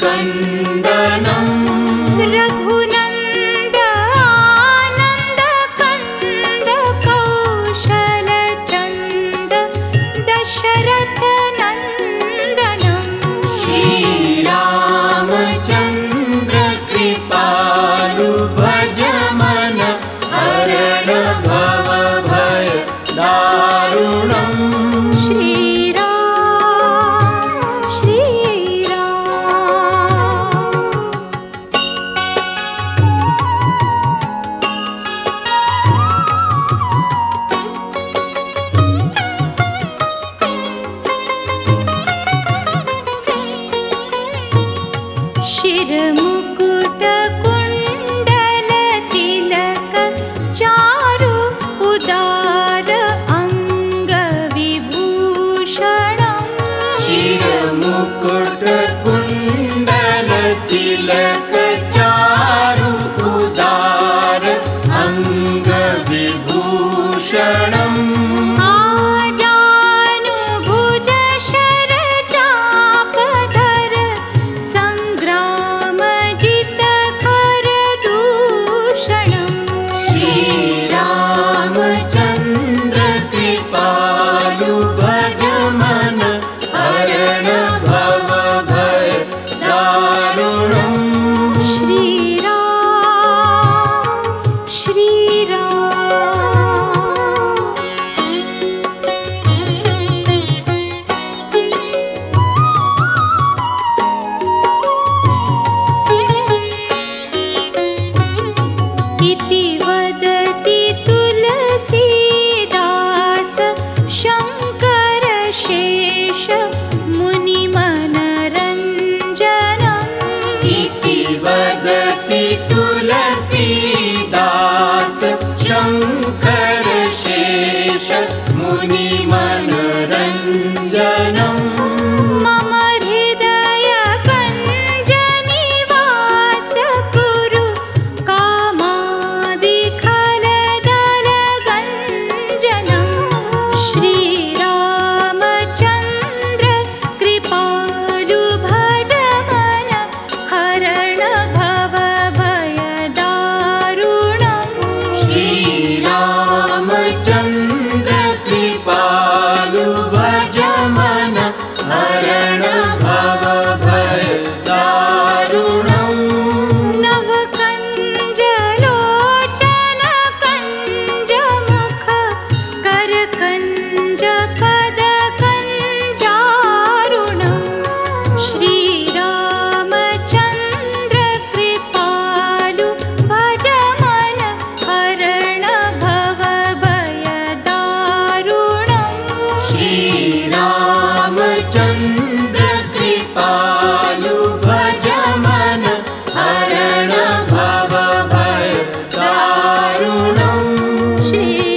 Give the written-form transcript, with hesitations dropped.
रघुनन्दनं रघुनन्द आनन्द कन्द कौशलचन्द दशरथ नन्दनं श्रीरामचन्द्र कृपालु भज मन हरण भव भय दारुणम् शिरमुकुट कुण्डल तिलक चारु उदार अङ्ग विभूषणम् शिरमुकुट कुण्डल तिलक चारु उदार अङ्ग विभूषणम् चन्द्र कृपालु भज मन हरण भव भय दारुणम् श्रीराम इति वदति तुलसीदास शङ्कर शेष मुनिमनरञ्जनम् इति वदति तुलसीदास शङ्कर शेष मुनिमनरञ्जनम् मम हृदय कञ्ज निवास कुरु कामादिखलदलगञ्जनं श्रीरामचन्द्र कृपालु भज मन हरण भव भय दारुणम् श्रीरामचन्द्र कृपालु भज मन हरण भव भय दारुणम् नवकञ्जलोचन कञ्जमुख करकञ्ज पदकञ्जारुणं श्रीरामचन्द्र कृपालु भज मन हरण भव भय दारुणम् श्रीरामचन्द्र कृपालु भज मन हरण भव भय दारुणम् श्री